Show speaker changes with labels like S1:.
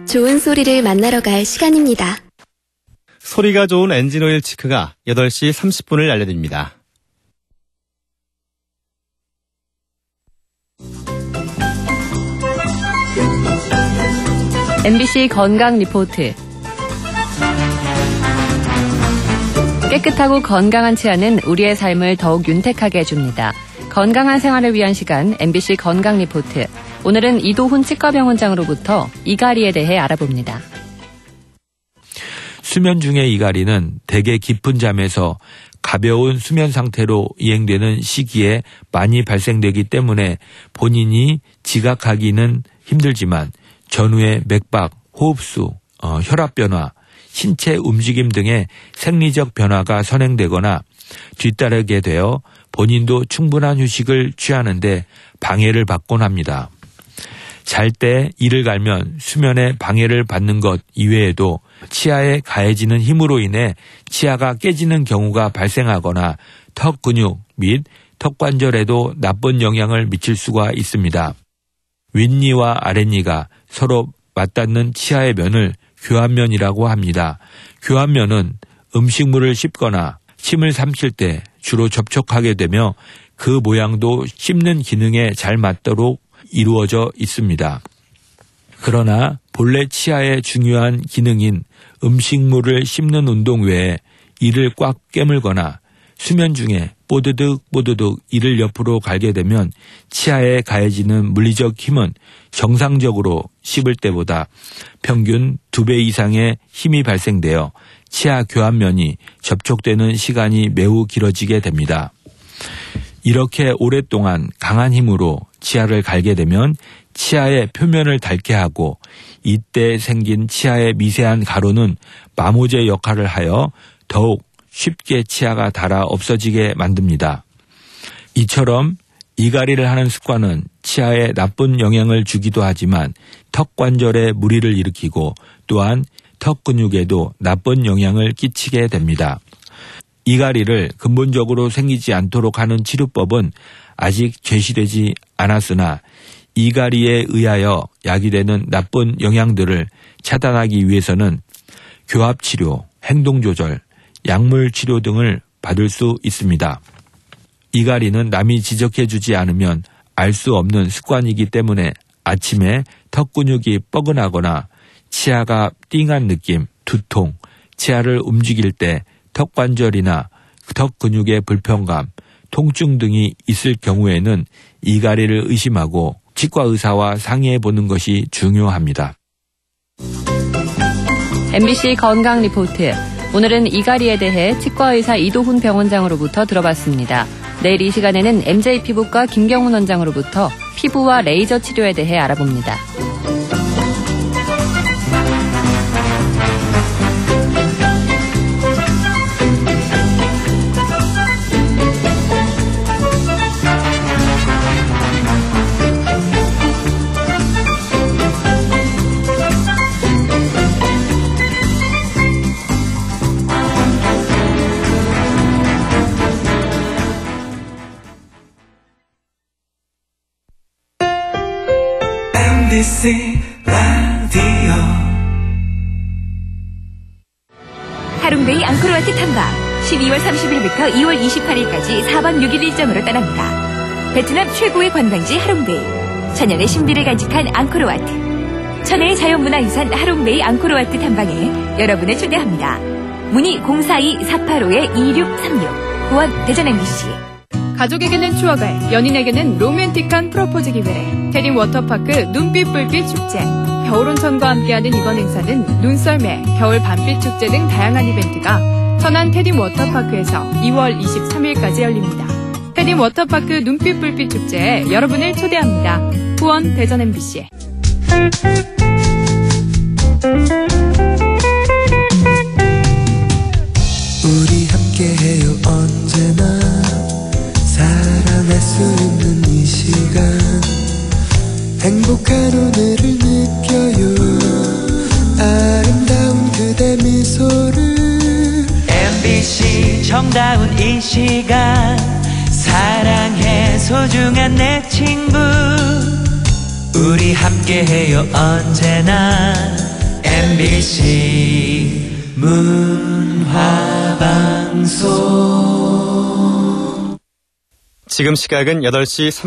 S1: 좋은 소리를 만나러 갈 시간입니다.
S2: 소리가 좋은 엔진오일 치크가 8시 30분을 알려드립니다.
S3: MBC 건강 리포트. 깨끗하고 건강한 치아는 우리의 삶을 더욱 윤택하게 해줍니다. 건강한 생활을 위한 시간 MBC 건강 리포트. 오늘은 이도훈 치과병원장으로부터 이갈이에 대해 알아봅니다.
S4: 수면 중의 이갈이는 대개 깊은 잠에서 가벼운 수면 상태로 이행되는 시기에 많이 발생되기 때문에 본인이 지각하기는 힘들지만 전후의 맥박, 호흡수, 혈압 변화, 신체 움직임 등의 생리적 변화가 선행되거나 뒤따르게 되어 본인도 충분한 휴식을 취하는데 방해를 받곤 합니다. 잘 때 이를 갈면 수면에 방해를 받는 것 이외에도 치아에 가해지는 힘으로 인해 치아가 깨지는 경우가 발생하거나 턱 근육 및 턱관절에도 나쁜 영향을 미칠 수가 있습니다. 윗니와 아랫니가 서로 맞닿는 치아의 면을 교환면이라고 합니다. 교환면은 음식물을 씹거나 침을 삼킬 때 주로 접촉하게 되며 그 모양도 씹는 기능에 잘 맞도록 이루어져 있습니다. 그러나 본래 치아의 중요한 기능인 음식물을 씹는 운동 외에 이를 꽉 깨물거나 수면 중에 뽀드득 이를 옆으로 갈게 되면 치아에 가해지는 물리적 힘은 정상적으로 씹을 때보다 평균 2배 이상의 힘이 발생되어 치아 교환면이 접촉되는 시간이 매우 길어지게 됩니다. 이렇게 오랫동안 강한 힘으로 치아를 갈게 되면 치아의 표면을 닳게 하고 이때 생긴 치아의 미세한 가루는 마모제 역할을 하여 더욱 쉽게 치아가 닳아 없어지게 만듭니다. 이처럼 이갈이를 하는 습관은 치아에 나쁜 영향을 주기도 하지만 턱관절에 무리를 일으키고 또한 턱 근육에도 나쁜 영향을 끼치게 됩니다. 이갈이를 근본적으로 생기지 않도록 하는 치료법은 아직 제시되지 않았으나 이갈이에 의하여 야기되는 나쁜 영향들을 차단하기 위해서는 교합치료, 행동조절, 약물치료 등을 받을 수 있습니다. 이갈이는 남이 지적해주지 않으면 알 수 없는 습관이기 때문에 아침에 턱 근육이 뻐근하거나 치아가 띵한 느낌, 두통, 치아를 움직일 때 턱관절이나 턱 근육의 불편감, 통증 등이 있을 경우에는 이갈이를 의심하고 치과 의사와 상의해 보는 것이 중요합니다.
S3: MBC 건강 리포트. 오늘은 이갈이에 대해 치과의사 이도훈 병원장으로부터 들어봤습니다. 내일 이 시간에는 MJ 피부과 김경훈 원장으로부터 피부와 레이저 치료에 대해 알아봅니다.
S5: MBC 라디오
S6: 하룽베이 앙코르와트 탐방 12월 30일부터 2월 28일까지 4박 6일 일정으로 떠납니다. 베트남 최고의 관광지 하룽베이, 천연의 신비를 간직한 앙코르와트, 천혜의 자연문화유산 하룽베이 앙코르와트 탐방에 여러분을 초대합니다. 문의 042-485-2636 후원 대전 MBC.
S7: 가족에게는 추억을, 연인에게는 로맨틱한 프로포즈 기회를 테딘 워터파크 눈빛불빛 축제. 겨울온천과 함께하는 이번 행사는 눈썰매, 겨울 밤빛 축제 등 다양한 이벤트가 천안 테딘 워터파크에서 2월 23일까지 열립니다. 테딘 워터파크 눈빛불빛 축제에 여러분을 초대합니다. 후원 대전 MBC.
S5: 우리 함께해요 언제나 사랑할 수 있는 이 시간 행복한 오늘을 느껴요 아름다운 그대 미소를
S8: MBC 정다운 이 시간 사랑해 소중한 내 친구 우리 함께해요 언제나 MBC 문화방송
S2: 지금 시각은 8시